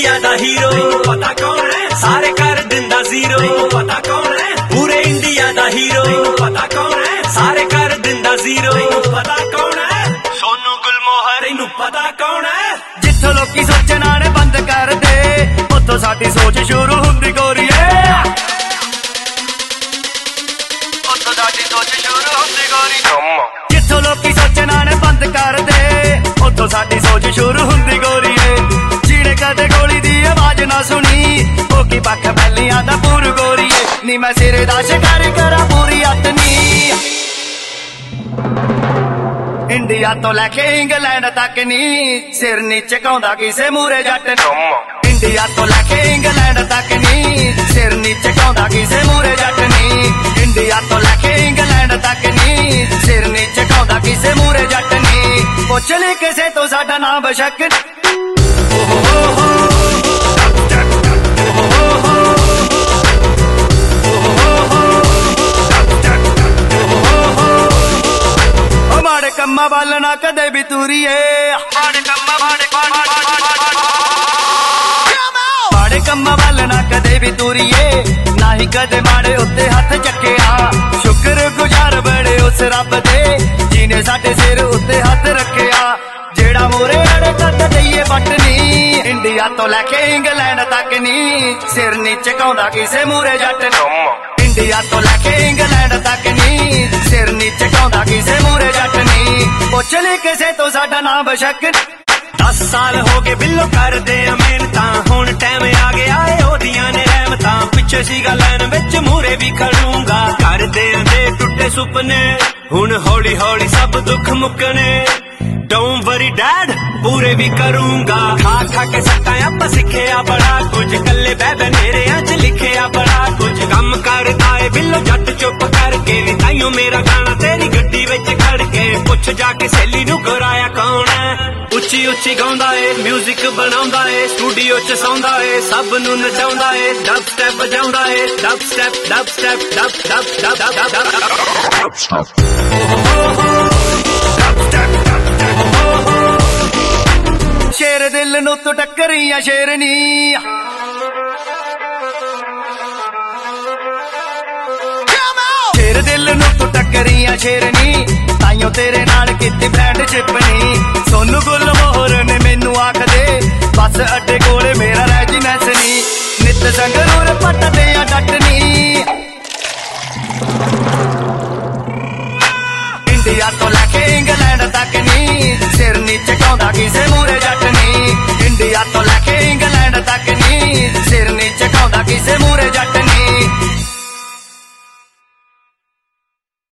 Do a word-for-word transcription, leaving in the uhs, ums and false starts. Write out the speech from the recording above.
India दा hero पता कौन है, सारे कर दिंदा जीरो पता कौन है, पूरे इंडिया दा हीरो पता कौन है, सारे कर दिंदा जीरो पता कौन है, सोनू गुलमोहर इनू पता कौन है। जिथों लोकी सोचना ने बंद कर दे उत्थों साडी सोच शुरू हुंदी गोरीए, उत्थों साडी सोच शुरू हुंदी गोरी। जिथों लोकी सोचना ने बंद कर दे उत्थों साडी सोच शुरू हुंदी गोरीए। जीने कदे गोली दी आवाज ना सुनी ओकी पक्ख बैलियां दा पूर गोरीए। नी मैं सिरे दा शिकारी करा पूरी अतनी, इंडिया तो लैके इंग्लैंड तक नी सिर नी झुकाउंदा किसे मूरे जट। इंडिया तो लैके इंग्लैंड तक नी सिर नी झुकाउंदा किसे मूरे जट नी। इंडिया तो लैके इंग्लैंड तक नी सिर नी झुकाउंदा किसे मूरे जट नी। पुछ ले किसे तो साडा नाम बशक। माड़े कम्मा वाल ना कदे भी तूरीए, माड़े कम्मा माड़े माड़े कम्मा वाल ना कदे भी तूरीए, ना ही कदे माड़े उत्ते हथ चक्किया। शुक्र गुजार बड़े उस रब दे जिने साडे सिर उत्ते हथ रखिया। जेड़ा मोरे अड़े कद दईए बटनी, इंडिया तो लैके इंग्लैंड तक नी सिर नी झुकाउंदा किसे मूरे जट। इंडिया तो लैके इंग्लैंड तक नी सिर नी झुकाउंदा किसे मूरे जट नी। पुछ ले किसे तो साडा नाम बशक। दस साल हो गए बिल्लो कर दे मेहनता, हुण टाइम आ गया ए ओदियां ने रहमता। पिछे सीगा लैन विच मूरे भी खड़ूंगा, कर दे दे टुटे सुपने हुण हौली हौली सब दुख मुकने। डोंट वरी डैड पूरे भी करूंगा, खा खा के सट्टा अब सिखिया बड़ा कुछ, कल्ले बह बह नेरेआं च लिखिया बड़ा कुछ। कम करदा ए बिल्लो जट चुप करके, नी ताइयों मेरा गाना तेरी गड्डी विच खड़ के। पुछ जाके सहेली नू कराया कौन है, उच्ची उच्ची गाउंदा ए म्यूजिक बनाउंदा ए, स्टूडियो च सौंदा ए सब नू नचाउंदा ए। डब स्टेप बजाउंदा ए dubstep dubstep dub dub dub dub dub dubstep. शेर दिल नू तू टक्करियां शेरनी, शेर दिल नू तू टक्करियां शेरनी, ताइयों तेरे नाल कीती फ्रेंडशिप नी। सोनू गुलमोहर ने मैनू आख दे बस अड्डे कोले मेरा रेजिडेंस नी। नित संगरूर पटदे आ डटनी, इंडिया तो लैके इंग्लैंड तक नी सिर नी